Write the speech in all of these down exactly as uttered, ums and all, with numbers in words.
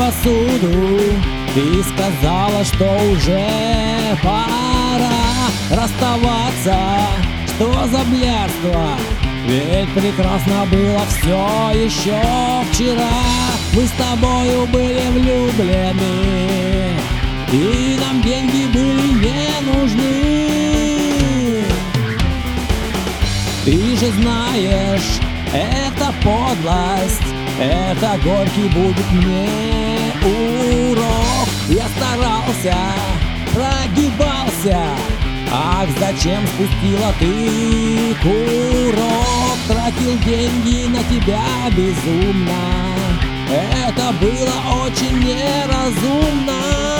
посуду. Ты сказала, что уже пора расставаться. Что за блядство? Ведь прекрасно было все еще вчера. Мы с тобою были влюблены, и нам деньги были не нужны. Ты же знаешь, это подлость, это горький будет мне урок. Я старался, прогибался, ах, зачем спустила ты курок? Тратил деньги на тебя безумно, это было очень неразумно.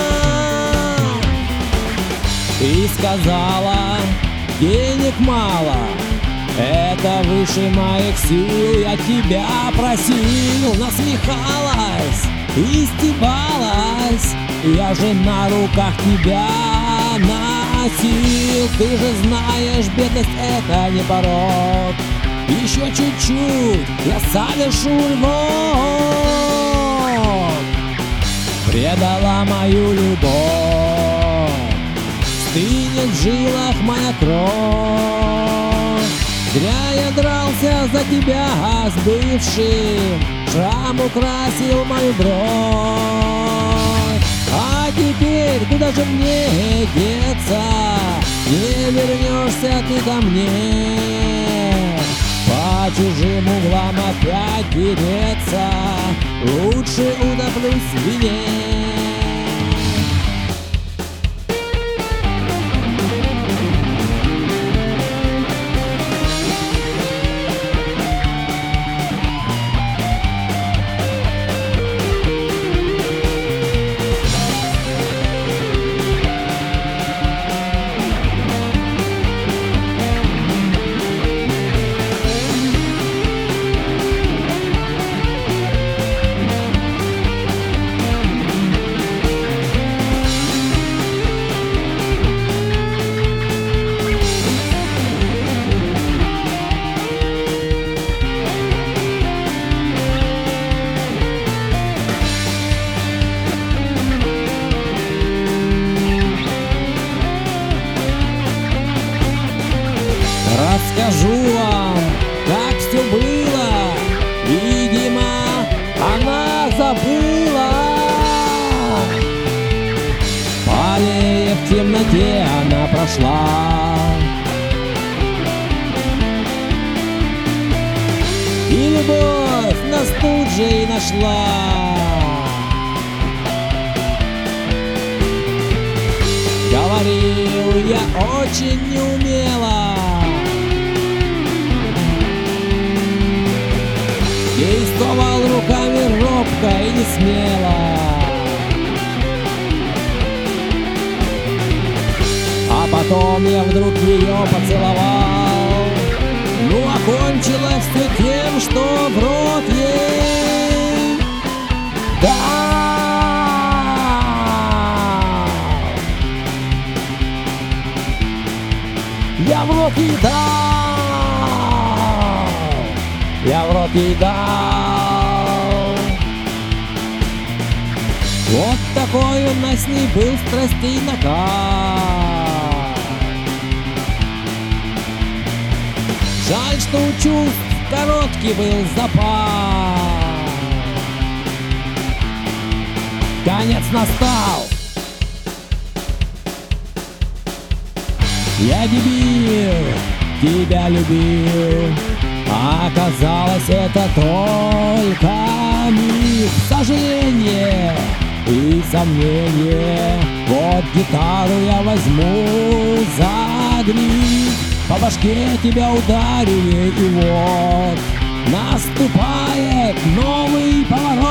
Ты сказала, денег мало, это выше моих сил, я тебя просил. Насмехалась, истебалась, я же на руках тебя носил. Ты же знаешь, бедность это не порок, еще чуть-чуть я совершу рывок. Предала мою любовь, стынет в жилах моя кровь. Зря я дрался за тебя с бывшим, шрам украсил мою бровь. А теперь куда же мне деться? Не вернешься ты ко мне, по чужим углам опять тереться, лучше утоплюсь в вине. Расскажу вам, как все было. Видимо, она забыла. По аллее в темноте она прошла. И любовь нас тут же и нашла. Говорил я очень неумело, действовал руками робко и не смело. А потом я вдруг ее поцеловал. Ну, окончилось все тем, что в рот ей дал. Я в рот ей дал, я в рот ей дал. Вот такой у нас с ней был страстей накал. Жаль, что у чувств короткий был запал. Конец настал. Я дебил, тебя любил, а оказалось это только миг. Сожаление и сомнение. Вот гитару я возьму за гриф, по башке тебя ударю, и вот наступает новый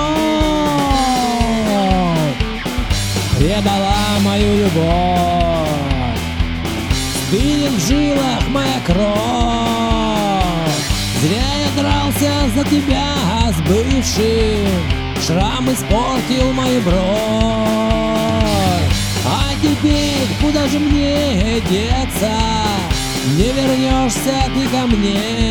поворот. Предала мою любовь, стынет в жилах моя кровь. Зря я дрался за тебя с бывшим, шрам испортил мою бровь. А теперь куда же мне деться? Не вернешься ты ко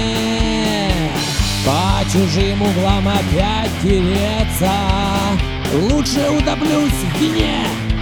мне, по чужим углам опять тереться, Лучше утоплюсь в вине.